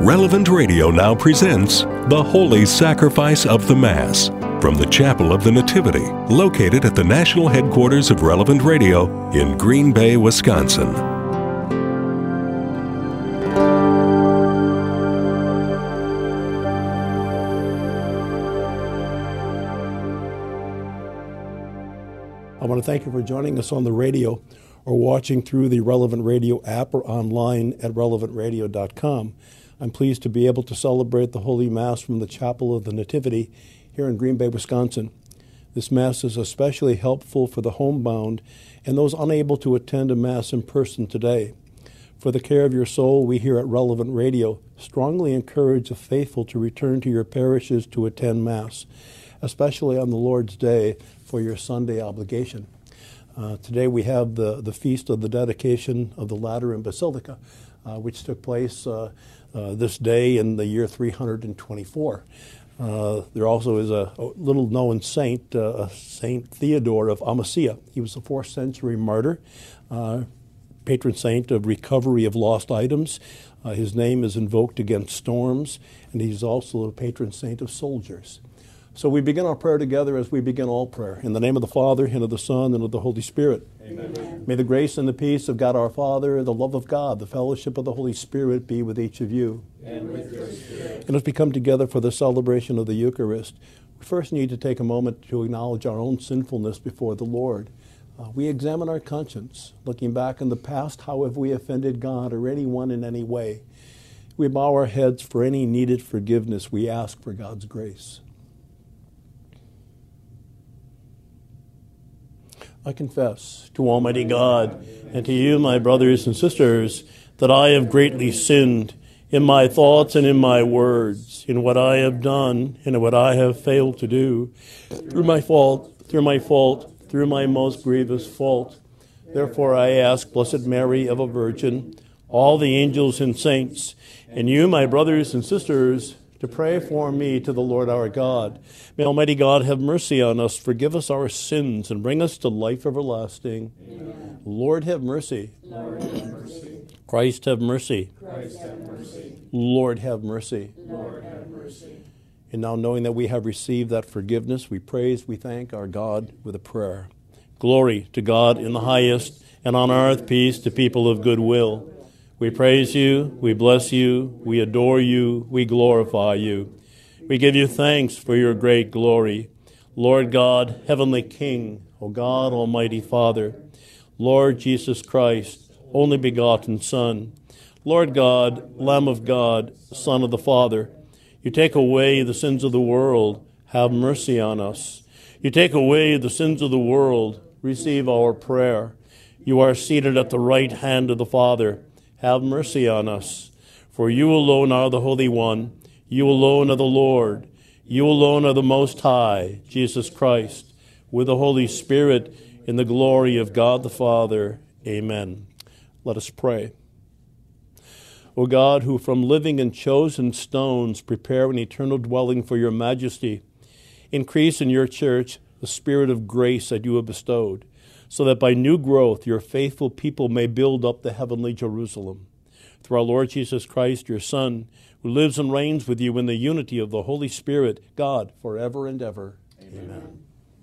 Relevant Radio now presents The Holy Sacrifice of the Mass from the Chapel of the Nativity, located at the national headquarters of Relevant Radio in Green Bay, Wisconsin. I want to thank you for joining us on the radio or watching through the Relevant Radio app or online at relevantradio.com. I'm pleased to be able to celebrate the Holy Mass from the Chapel of the Nativity here in Green Bay, Wisconsin. This Mass is especially helpful for the homebound and those unable to attend a Mass in person today. For the care of your soul, we here at Relevant Radio strongly encourage the faithful to return to your parishes to attend Mass, especially on the Lord's Day for your Sunday obligation. Today we have the feast of the dedication of the Lateran Basilica, which took place this day in the year 324. There also is a little-known saint, Saint Theodore of Amasia. He was a 4th century martyr, patron saint of recovery of lost items. His name is invoked against storms, and he's also a patron saint of soldiers. So we begin our prayer together as we begin all prayer. In the name of the Father, and of the Son, and of the Holy Spirit. Amen. May the grace and the peace of God our Father, the love of God, the fellowship of the Holy Spirit be with each of you. And with your spirit. And as we come together for the celebration of the Eucharist, we first need to take a moment to acknowledge our own sinfulness before the Lord. We examine our conscience, looking back in the past, how have we offended God or anyone in any way? We bow our heads for any needed forgiveness. We ask for God's grace. I confess to Almighty God and to you, my brothers and sisters, that I have greatly sinned in my thoughts and in my words, in what I have done and in what I have failed to do, through my most grievous fault. Therefore I ask Blessed Mary, ever Virgin, all the angels and saints, and you, my brothers and sisters, to pray for me to the Lord our God. May Almighty God have mercy on us, forgive us our sins, and bring us to life everlasting. Amen. Lord have mercy. Lord have mercy. Christ have mercy. Christ have mercy. Lord have mercy. Lord have mercy. And now, knowing that we have received that forgiveness, we thank our God with a prayer. Glory to God in the highest, and on earth peace to people of good will. We praise you, we bless you, we adore you, we glorify you. We give you thanks for your great glory. Lord God, Heavenly King, O God, Almighty Father, Lord Jesus Christ, only begotten Son, Lord God, Lamb of God, Son of the Father, you take away the sins of the world, have mercy on us. You take away the sins of the world, receive our prayer. You are seated at the right hand of the Father, have mercy on us. For you alone are the Holy One, you alone are the Lord, you alone are the Most High, Jesus Christ, with the Holy Spirit, in the glory of God the Father. Amen. Let us pray. O God, who from living and chosen stones prepare an eternal dwelling for your majesty, increase in your church the spirit of grace that you have bestowed, so that by new growth your faithful people may build up the heavenly Jerusalem. Through our Lord Jesus Christ, your Son, who lives and reigns with you in the unity of the Holy Spirit, God, forever and ever. Amen.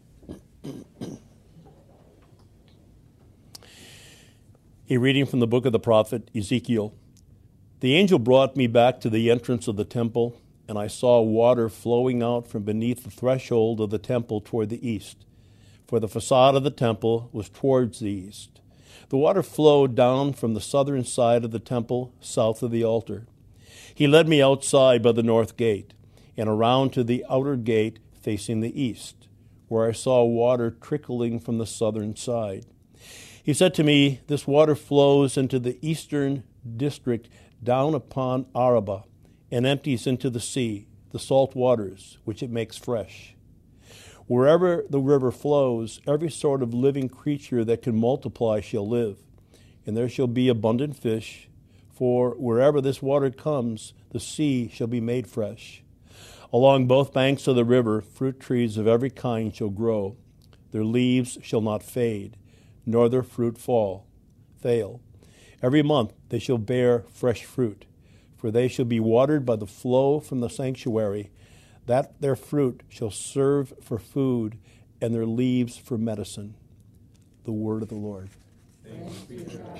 A reading from the book of the prophet Ezekiel. The angel brought me back to the entrance of the temple, and I saw water flowing out from beneath the threshold of the temple toward the east. For the facade of the temple was towards the east. The water flowed down from the southern side of the temple, south of the altar. He led me outside by the north gate, and around to the outer gate facing the east, where I saw water trickling from the southern side. He said to me, this water flows into the eastern district down upon Arabah, and empties into the sea, the salt waters, which it makes fresh. Wherever the river flows, every sort of living creature that can multiply shall live, and there shall be abundant fish, for wherever this water comes, the sea shall be made fresh. Along both banks of the river, fruit trees of every kind shall grow. Their leaves shall not fade, nor their fruit fail. Every month they shall bear fresh fruit, for they shall be watered by the flow from the sanctuary, that their fruit shall serve for food, and their leaves for medicine. The word of the Lord. Thanks be to God.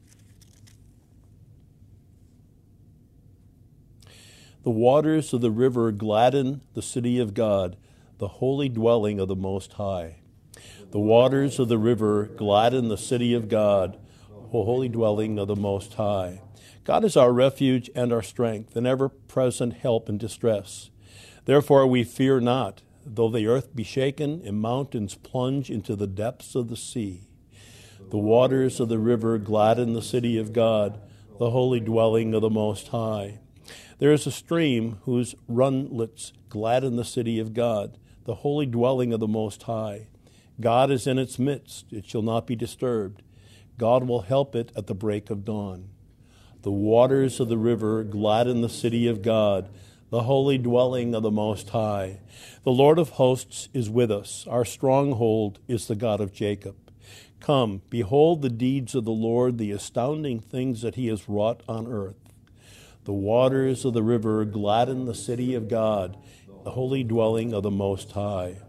The waters of the river gladden the city of God, the holy dwelling of the Most High. The waters of the river gladden the city of God, the holy dwelling of the Most High. God is our refuge and our strength, an ever-present help in distress. Therefore we fear not, though the earth be shaken and mountains plunge into the depths of the sea. The waters of the river gladden the city of God, the holy dwelling of the Most High. There is a stream whose runlets gladden the city of God, the holy dwelling of the Most High. God is in its midst, it shall not be disturbed. God will help it at the break of dawn. The waters of the river gladden the city of God, the holy dwelling of the Most High. The Lord of hosts is with us. Our stronghold is the God of Jacob. Come, behold the deeds of the Lord, the astounding things that he has wrought on earth. The waters of the river gladden the city of God, the holy dwelling of the Most High.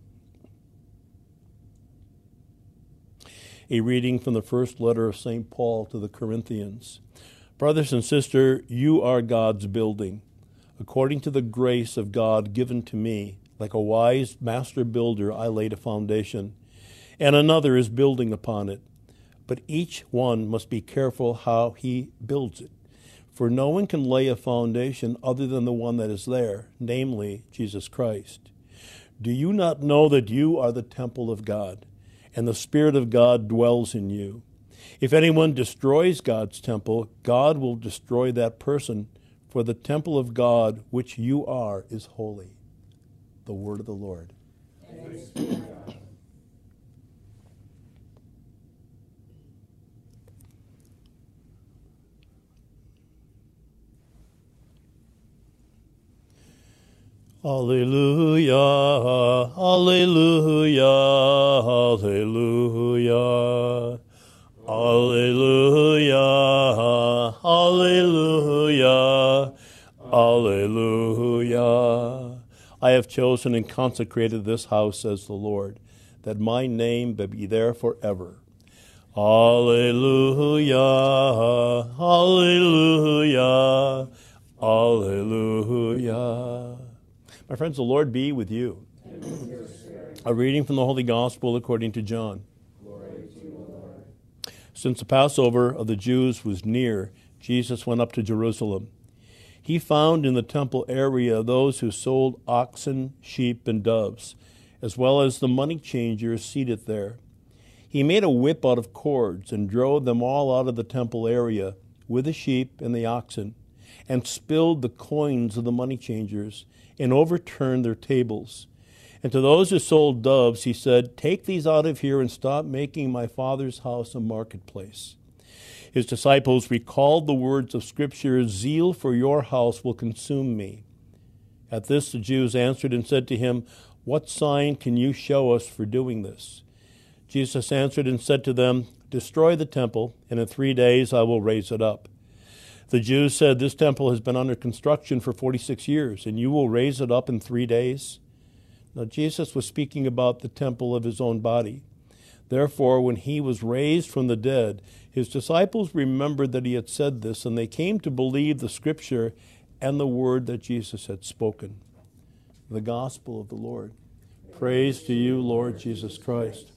A reading from the first letter of St. Paul to the Corinthians. Brothers and sisters, you are God's building. According to the grace of God given to me, like a wise master builder, I laid a foundation, and another is building upon it. But each one must be careful how he builds it. For no one can lay a foundation other than the one that is there, namely Jesus Christ. Do you not know that you are the temple of God, and the Spirit of God dwells in you? If anyone destroys God's temple, God will destroy that person, for the temple of God, which you are, is holy. The word of the Lord. Thanks be to God. Alleluia, alleluia, alleluia. Alleluia, alleluia, alleluia. I have chosen and consecrated this house, says the Lord, that my name may be there forever. Alleluia, alleluia, alleluia. My friends, the Lord be with you. A reading from the Holy Gospel according to John. Since the Passover of the Jews was near, Jesus went up to Jerusalem. He found in the temple area those who sold oxen, sheep, and doves, as well as the money changers seated there. He made a whip out of cords and drove them all out of the temple area with the sheep and the oxen, and spilled the coins of the money changers and overturned their tables. And to those who sold doves, he said, "Take these out of here and stop making my Father's house a marketplace." His disciples recalled the words of Scripture, "Zeal for your house will consume me." At this the Jews answered and said to him, "What sign can you show us for doing this?" Jesus answered and said to them, "Destroy the temple, and in 3 days I will raise it up." The Jews said, "This temple has been under construction for 46 years, and you will raise it up in 3 days?" Now Jesus was speaking about the temple of his own body. Therefore, when he was raised from the dead, his disciples remembered that he had said this, and they came to believe the Scripture and the word that Jesus had spoken. The Gospel of the Lord. Praise to you, Lord Jesus Christ.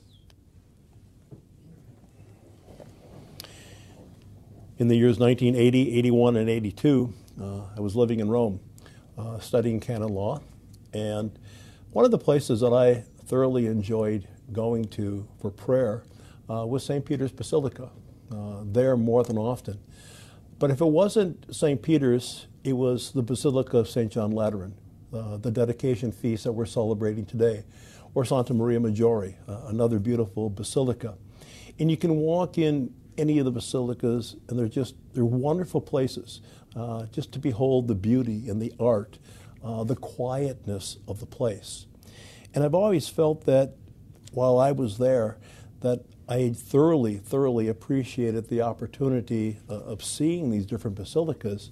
In the years 1980, 81, and 82, I was living in Rome, studying canon law. And one of the places that I thoroughly enjoyed going to for prayer was St. Peter's Basilica, there more than often. But if it wasn't St. Peter's, it was the Basilica of St. John Lateran, the dedication feast that we're celebrating today, or Santa Maria Maggiore, another beautiful basilica. And you can walk in any of the basilicas, and they're wonderful places just to behold the beauty and the art, the quietness of the place. And I've always felt that while I was there, that I thoroughly appreciated the opportunity of seeing these different basilicas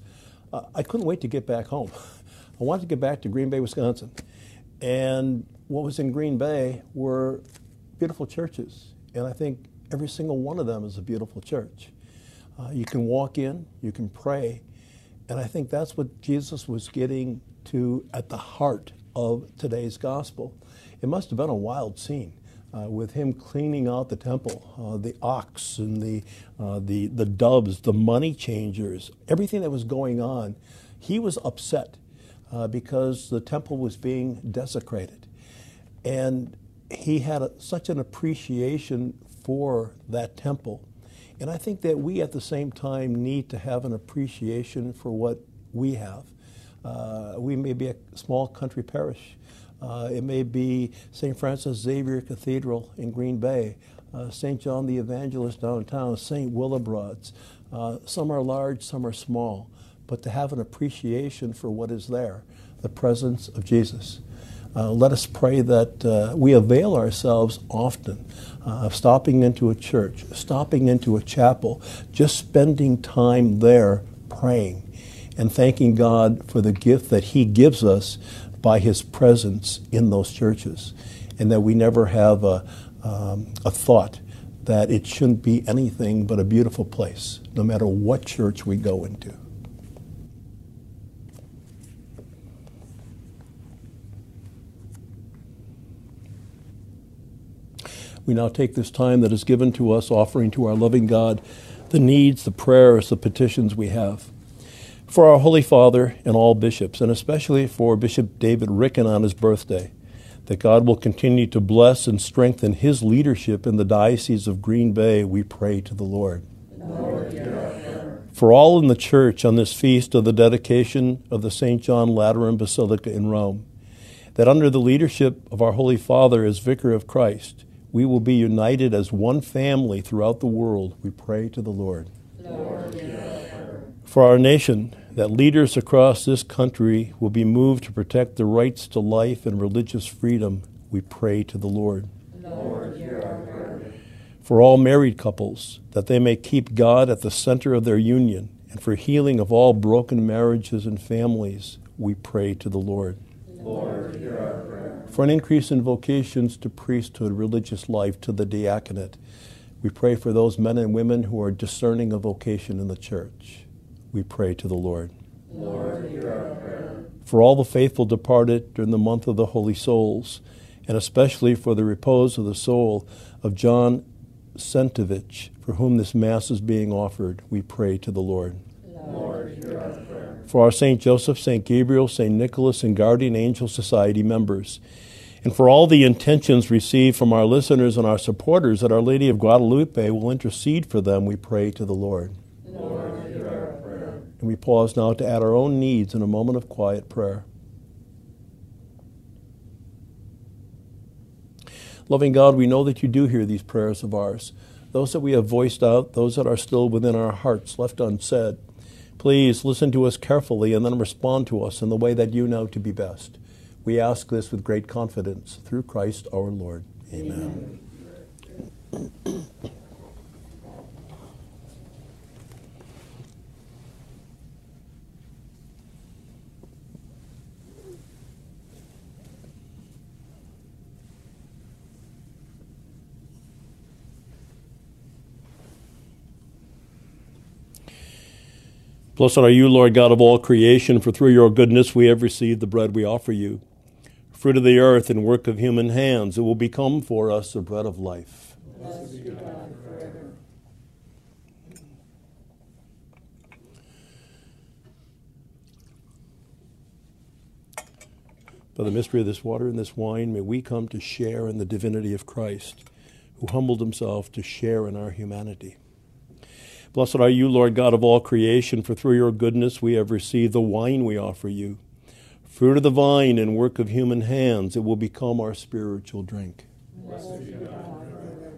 I couldn't wait to get back home. I wanted to get back to Green Bay, Wisconsin. And what was in Green Bay were beautiful churches. And I think every single one of them is a beautiful church. You can walk in, you can pray. And I think that's what Jesus was getting to at the heart of today's gospel. It must have been a wild scene with him cleaning out the temple, the ox and the doves, the money changers, everything that was going on. He was upset because the temple was being desecrated. And he had such an appreciation for that temple. And I think that we at the same time need to have an appreciation for what we have. We may be a small country parish. It may be St. Francis Xavier Cathedral in Green Bay, St. John the Evangelist downtown, St. Willibrod's. Some are large, some are small. But to have an appreciation for what is there, the presence of Jesus. Let us pray that we avail ourselves often of stopping into a church, stopping into a chapel, just spending time there praying and thanking God for the gift that He gives us by His presence in those churches, and that we never have a thought that it shouldn't be anything but a beautiful place, no matter what church we go into. We now take this time that is given to us, offering to our loving God the needs, the prayers, the petitions we have. For our Holy Father and all bishops, and especially for Bishop David Ricken on his birthday, that God will continue to bless and strengthen his leadership in the Diocese of Green Bay, we pray to the Lord. Lord, hear our prayer. For all in the Church on this feast of the dedication of the St. John Lateran Basilica in Rome, that under the leadership of our Holy Father as Vicar of Christ, we will be united as one family throughout the world, we pray to the Lord. Lord, hear our prayer. For our nation, that leaders across this country will be moved to protect the rights to life and religious freedom, we pray to the Lord. Lord, hear our prayer. For all married couples, that they may keep God at the center of their union, and for healing of all broken marriages and families, we pray to the Lord. Lord, hear our prayer. For an increase in vocations to priesthood, religious life, to the diaconate, we pray for those men and women who are discerning a vocation in the Church. We pray to the Lord. Lord, hear our prayer. For all the faithful departed during the month of the Holy Souls, and especially for the repose of the soul of John Sentovich, for whom this Mass is being offered, we pray to the Lord. Lord, hear our prayer. For our St. Joseph, St. Gabriel, St. Nicholas, and Guardian Angel Society members, and for all the intentions received from our listeners and our supporters, that Our Lady of Guadalupe will intercede for them, we pray to the Lord. Lord, hear our prayer. And we pause now to add our own needs in a moment of quiet prayer. Loving God, we know that you do hear these prayers of ours, those that we have voiced out, those that are still within our hearts, left unsaid. Please listen to us carefully and then respond to us in the way that you know to be best. We ask this with great confidence through Christ our Lord. Amen. Blessed are you, Lord God of all creation, for through your goodness we have received the bread we offer you. Fruit of the earth and work of human hands, it will become for us the bread of life. Blessed be God forever. By the mystery of this water and this wine, may we come to share in the divinity of Christ, who humbled himself to share in our humanity. Blessed are you, Lord God of all creation, for through your goodness we have received the wine we offer you. Fruit of the vine and work of human hands, it will become our spiritual drink. Blessed be God forever.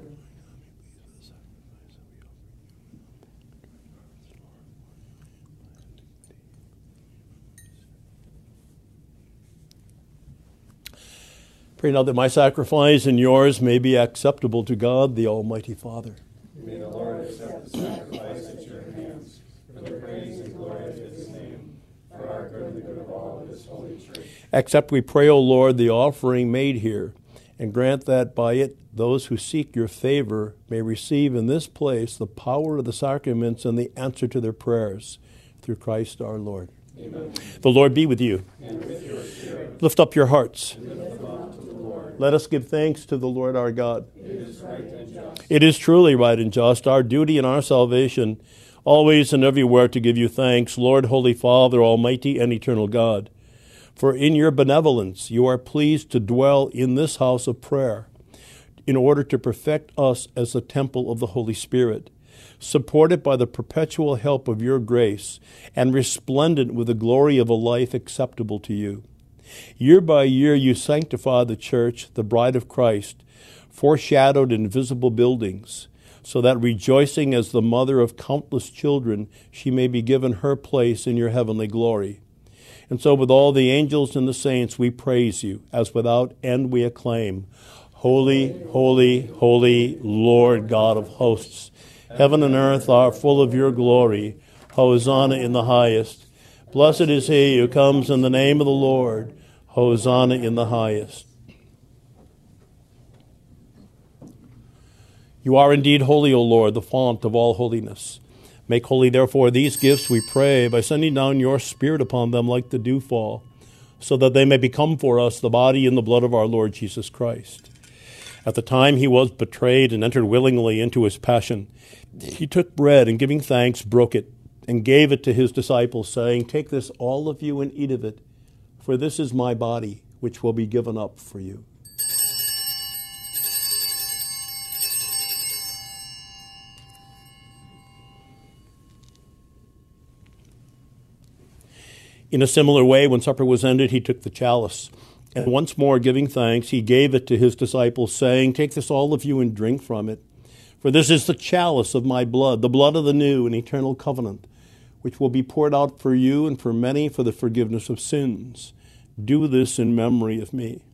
Pray now that my sacrifice and yours may be acceptable to God, the Almighty Father. May the Lord accept the sacrifice at your hands for the praise and glory of his name, for our good and the good of all of this holy church. Accept, we pray, O Lord, the offering made here, and grant that by it those who seek your favor may receive in this place the power of the sacraments and the answer to their prayers. Through Christ our Lord. Amen. The Lord be with you. And with your spirit. Lift up your hearts. Lift them up to the Lord. Let us give thanks to the Lord our God. It is right and just. It is truly right and just, our duty and our salvation, always and everywhere to give you thanks, Lord, Holy Father, Almighty and eternal God. For in your benevolence you are pleased to dwell in this house of prayer, in order to perfect us as the temple of the Holy Spirit, supported by the perpetual help of your grace, and resplendent with the glory of a life acceptable to you. Year by year you sanctify the church, the bride of Christ, foreshadowed in visible buildings, so that rejoicing as the mother of countless children, she may be given her place in your heavenly glory. And so with all the angels and the saints we praise you, as without end we acclaim, Holy, holy, holy, Lord God of hosts. Heaven and earth are full of your glory. Hosanna in the highest. Blessed is he who comes in the name of the Lord. Hosanna in the highest. You are indeed holy, O Lord, the fount of all holiness. Make holy, therefore, these gifts, we pray, by sending down your Spirit upon them like the dewfall, so that they may become for us the body and the blood of our Lord Jesus Christ. At the time he was betrayed and entered willingly into his passion, he took bread and, giving thanks, broke it and gave it to his disciples, saying, Take this, all of you, and eat of it, for this is my body, which will be given up for you. In a similar way, when supper was ended, he took the chalice, and once more giving thanks, he gave it to his disciples, saying, Take this, all of you, and drink from it. For this is the chalice of my blood, the blood of the new and eternal covenant, which will be poured out for you and for many for the forgiveness of sins. Do this in memory of me.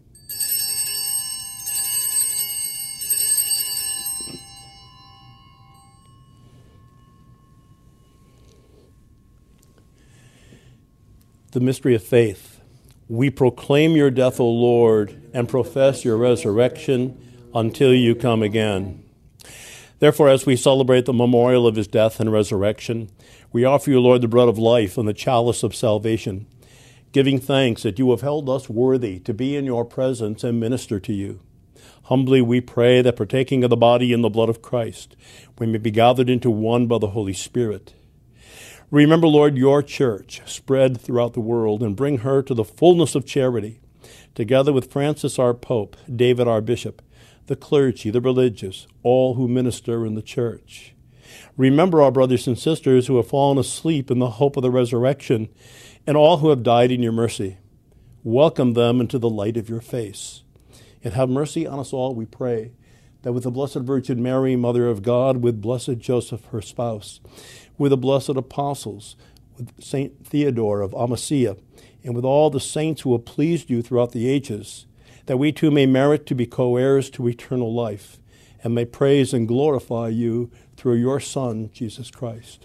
The mystery of faith. We proclaim your death, O Lord, and profess your resurrection until you come again. Therefore, as we celebrate the memorial of his death and resurrection, we offer you, Lord, the bread of life and the chalice of salvation, giving thanks that you have held us worthy to be in your presence and minister to you. Humbly we pray that, partaking of the body and the blood of Christ, we may be gathered into one by the Holy Spirit. Remember, Lord, your church spread throughout the world, and bring her to the fullness of charity, together with Francis our Pope, David our Bishop, the clergy, the religious, all who minister in the church. Remember our brothers and sisters who have fallen asleep in the hope of the resurrection, and all who have died in your mercy. Welcome them into the light of your face. And have mercy on us all, we pray, that with the Blessed Virgin Mary, Mother of God, with Blessed Joseph, her spouse, with the blessed apostles, with Saint Theodore of Amasya, and with all the saints who have pleased you throughout the ages, that we too may merit to be co-heirs to eternal life, and may praise and glorify you through your Son, Jesus Christ.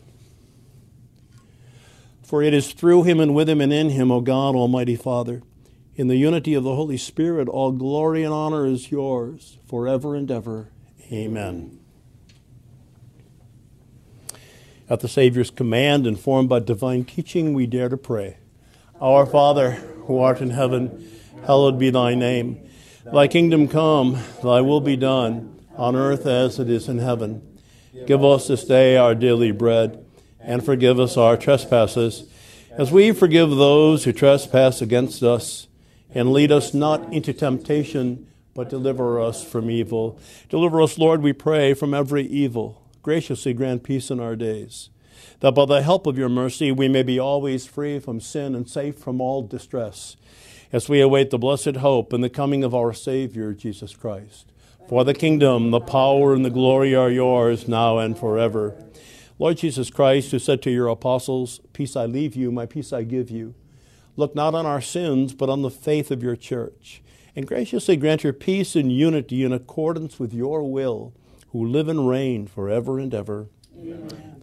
For it is through him and with him and in him, O God, Almighty Father, in the unity of the Holy Spirit, all glory and honor is yours forever and ever. Amen. At the Savior's command, informed by divine teaching, we dare to pray. Our Father, who art in heaven, hallowed be thy name. Thy kingdom come, thy will be done, on earth as it is in heaven. Give us this day our daily bread, and forgive us our trespasses, as we forgive those who trespass against us. And lead us not into temptation, but deliver us from evil. Deliver us, Lord, we pray, from every evil. Graciously grant peace in our days, that by the help of your mercy we may be always free from sin and safe from all distress, as we await the blessed hope and the coming of our Savior, Jesus Christ. For the kingdom, the power, and the glory are yours, now and forever. Lord Jesus Christ, who said to your apostles, Peace I leave you, my peace I give you, look not on our sins, but on the faith of your church, and graciously grant your peace and unity in accordance with your will, who live and reign forever and ever. Amen.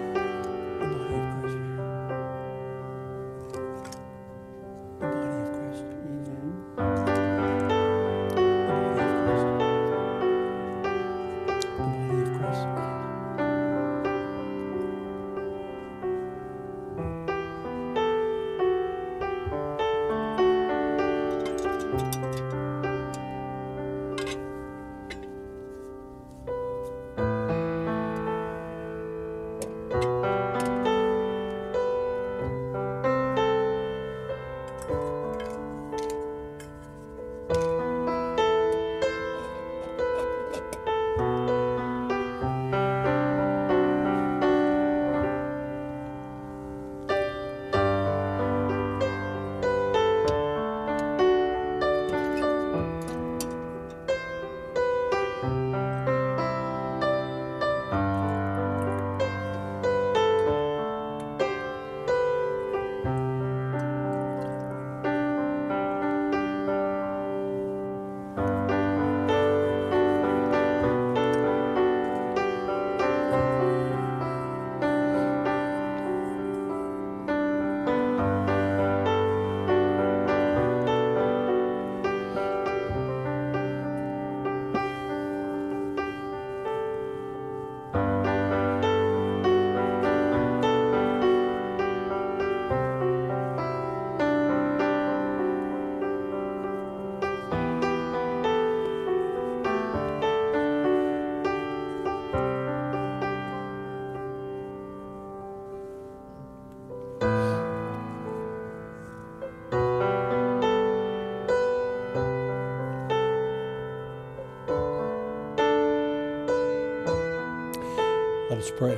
Let us pray.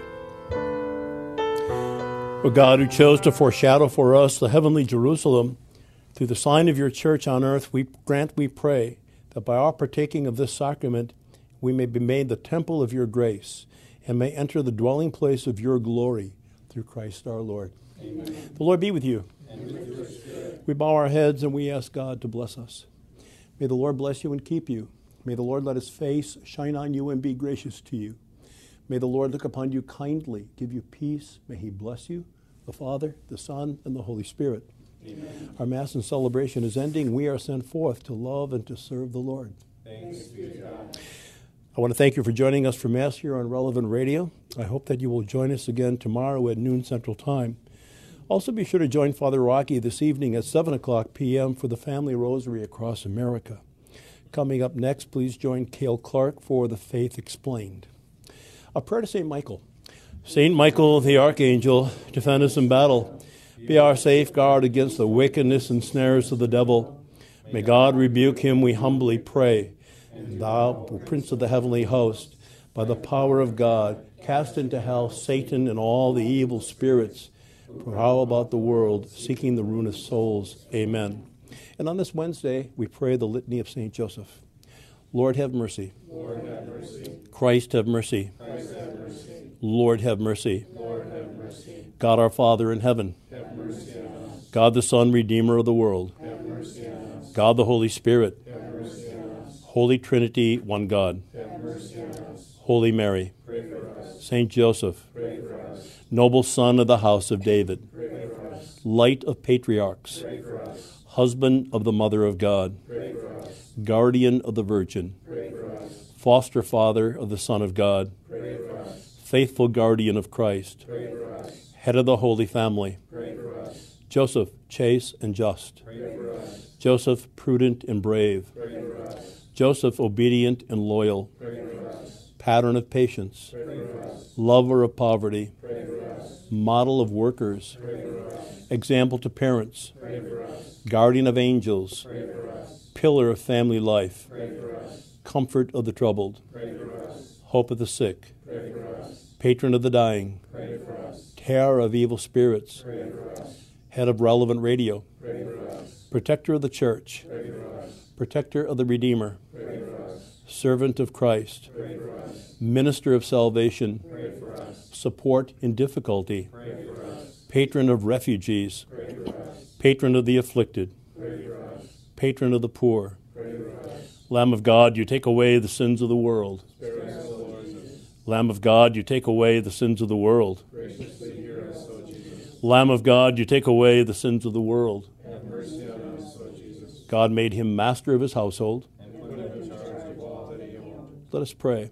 O God, who chose to foreshadow for us the heavenly Jerusalem, through the sign of your church on earth, we pray, that by our partaking of this sacrament, we may be made the temple of your grace and may enter the dwelling place of your glory through Christ our Lord. Amen. The Lord be with you. And with your spirit. We bow our heads and we ask God to bless us. May the Lord bless you and keep you. May the Lord let his face shine on you and be gracious to you. May the Lord look upon you kindly, give you peace. May he bless you, the Father, the Son, and the Holy Spirit. Amen. Our Mass and celebration is ending. We are sent forth to love and to serve the Lord. Thanks be to God. I want to thank you for joining us for Mass here on Relevant Radio. I hope that you will join us again tomorrow at noon Central Time. Also be sure to join Father Rocky this evening at 7 o'clock p.m. for the Family Rosary across America. Coming up next, please join Cale Clark for The Faith Explained. A prayer to St. Michael. St. Michael, the Archangel, defend us in battle. Be our safeguard against the wickedness and snares of the devil. May God rebuke him, we humbly pray. And thou, O Prince of the heavenly host, by the power of God, cast into hell Satan and all the evil spirits who prowl about the world, seeking the ruin of souls. Amen. And on this Wednesday, we pray the Litany of St. Joseph. Lord, have mercy. Lord, have mercy. Christ, have mercy. Christ, have mercy. Lord, have mercy. Lord, have mercy. God, our Father in heaven. Have mercy on us. God, the Son, Redeemer of the world. Have mercy on us. God, the Holy Spirit. Have mercy on us. Holy Trinity, one God. Have mercy on us. Holy Mary. Pray for us. Saint Joseph. Pray for us. Noble Son of the house of David. Pray for us. Light of patriarchs. Pray for us. Husband of the Mother of God. Pray for us. Guardian of the Virgin. Pray for us. Foster Father of the Son of God. Pray for us. Faithful Guardian of Christ. Pray for us. Head of the Holy Family. Pray for us. Joseph, chaste and just. Pray for us. Joseph, prudent and brave. Pray for us. Joseph, obedient and loyal. Pray for us. Pattern of patience. Pray for us. Lover of poverty. Pray for us. Model of workers. Pray for us. Example to parents. Pray for us. Guardian of angels. Pray for us. Pillar of family life. Pray for us. Comfort of the troubled. Pray for us. Hope of the sick. Pray for us. Patron of the dying. Pray for us. Terror of evil spirits. Pray for us. Head of Relevant Radio. Pray for us. Protector of the church. Pray for us. Protector of the Redeemer. Pray for us. Servant of Christ. Pray for us. Minister of salvation. Pray for us. Support in difficulty. Pray for us. Patron of refugees. Pray for us. Patron of the afflicted. Pray for us. Patron of the poor. Pray for us. Lamb of God, you take away the sins of the world. Spare us, O Lord Jesus. Lamb of God, you take away the sins of the world. Graciously hear us, O Jesus. Lamb of God, you take away the sins of the world. Have mercy on us, O Jesus. God made him master of his household. And put him in charge of all that he owned. Let us pray.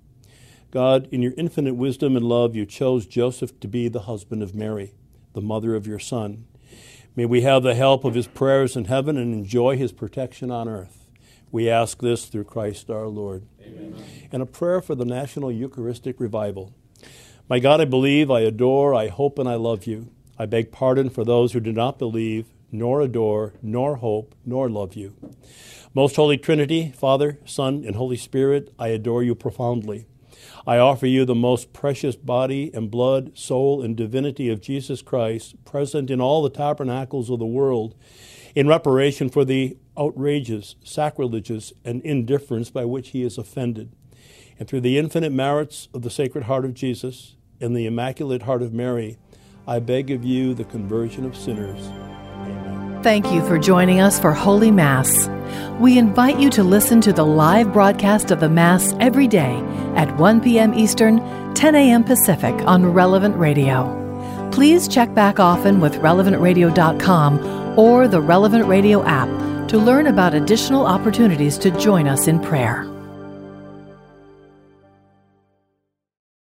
God, in your infinite wisdom and love, you chose Joseph to be the husband of Mary, the mother of your Son. May we have the help of his prayers in heaven and enjoy his protection on earth. We ask this through Christ our Lord. Amen. And a prayer for the National Eucharistic Revival. My God, I believe, I adore, I hope, and I love you. I beg pardon for those who do not believe, nor adore, nor hope, nor love you. Most Holy Trinity, Father, Son, and Holy Spirit, I adore you profoundly. I offer you the most precious body and blood, soul, and divinity of Jesus Christ, present in all the tabernacles of the world, in reparation for the outrages, sacrileges, and indifference by which he is offended. And through the infinite merits of the Sacred Heart of Jesus and the Immaculate Heart of Mary, I beg of you the conversion of sinners. Amen. Thank you for joining us for Holy Mass. We invite you to listen to the live broadcast of the Mass every day at 1 p.m. Eastern, 10 a.m. Pacific on Relevant Radio. Please check back often with relevantradio.com or the Relevant Radio app to learn about additional opportunities to join us in prayer.